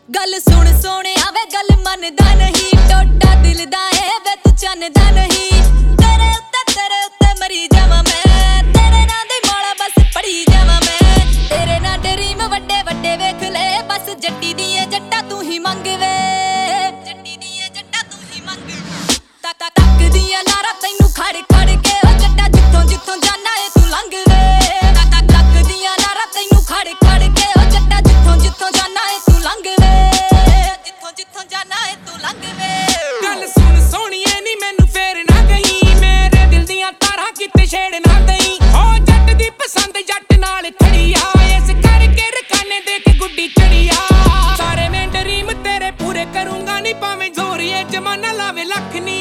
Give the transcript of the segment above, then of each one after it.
गल सुन सोने आवे गल मनदा नहीं टोटा दिल दा ए वे तू चन्नदा नहीं तेरे उत्ते मरी जावां मैं तेरे नां दी मौला बस पड़ी जावां मैं तेरे नां ड्रीम वड्डे वड्डे वेख ले बस जट्टी दी जट्टा तू ही मंग वे जट्टी दी जट्टा तू ही मंग तक तक दियां नारा तैनू खड़ खड़ के ओ जट्टा जिथों जिथों जाना ए तू लंघ वे तक तक दियां नारा तैनू खड़ खड़ के ओ जट्टा जिथों जिथों जाना ए तू लंघ वे जिथों जिथों जाना ए तू लंघ वे गल सुन सोहणिए नी मैनू फेर ना गई मेरे दिल दियां तारां किते छेड़ ना दई ओ जट दी पसंद जट नाल खड़ी आ इस करके रखाने दे के गुड्डी चढ़ी आ सारे मैं ड्रीम तेरे पूरे करूंगा नी भावें जोर ये जमाना लावे लख नी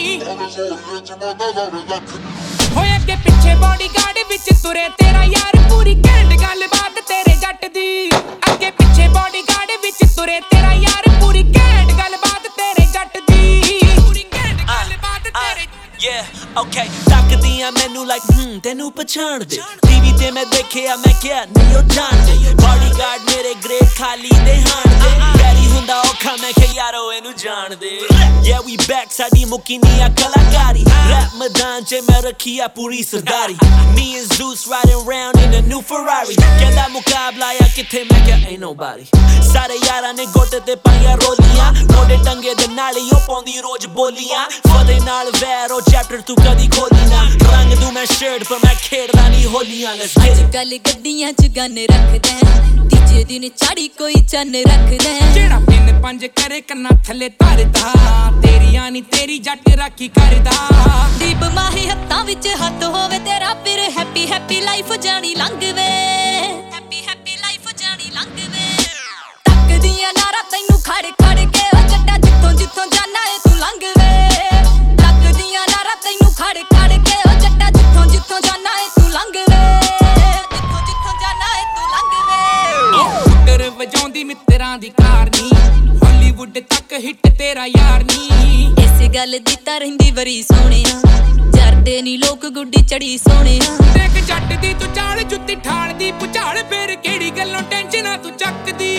होए अगे पिछे बॉडीगार्ड विच तुरे तेरा यार पूरी घैंट गल बात तेरे जट दी अगे पिछे बॉडीगार्ड विच तुरे तेरा यार पूरी घैंट गल बात तेरे जट दी पूरी घैंट गल बात तेरे Yeah, okay ताकदियां मैनू like तेनू पछाण दे टीवी ते मैं देखिया मैं क्या नहीं ओ जान दे बॉडीगार्ड मेरे ग्रेट खाली दे हाण दे डैडी हुंदा औखा मैं कि यारो एनू जान दे Yeah we back साडी मुक्की नी आ कलाकारी रैप मैदान च मैं रखी आ पूरी सरदारी Me and Zeus riding round in a new Ferrari कहंदा मुकाबला या किथे मैं क्या ain't nobody सारे यारां ने गोटे ते पाईयां रोलियां मोढे टंगे दे नाल ही ओ पाउंदी रोज बोलियां फदे नाल वैर ओ चैप्टर तू कदी खोली ना रंग दूं मैं शर्ट पर मैं खेड़दा नी होलियां let's get it अजकल गड्डियां च गन रखदे तीजे दिन चाड़ी कोई चन्न रखदे जेड़ा पिन पंज करे कन्ना थले धरदा तेरी आनी तेरी जट राखी करदा दीप माही हत्थां विच हत्थ होवे तेरा फिर हैप्पी हैप्पी लाइफ जानी लंघ वे हैप्पी हैप्पी लाइफ जानी लंघ वे तक दियां नारा तैनू खड़ खड़ के ओ जट्टा जिथों जिथों जाना ए तू लंघ वे तक दियां नारा तैनू खड़ खड़ के ओ जट्टा जिथों जिथों जाना ए तू लंघ वे जिथों जिथों जाना ए तू लंघ वे स्कूटर वजाउंदी मित्तरां दी कार नी हालीवुड तक हिट तेरा यार नी इस गल दी तां रहिंदी वरी सोहणिया जरदे नी लोक गुड्डी चढ़ी सोहणिया देख जट दी तू चाल जुत्ती ठाल दी पुचाल फिर केड़ी गल्लों टेंशना तू चकदी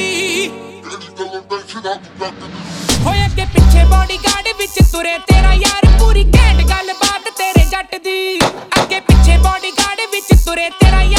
होए अगे पिछे बॉडीगार्ड विच तुरे तेरा यार पूरी घैंट गल बात तेरे जट दी अगे पिछे बॉडीगार्ड विच तुरे तेरा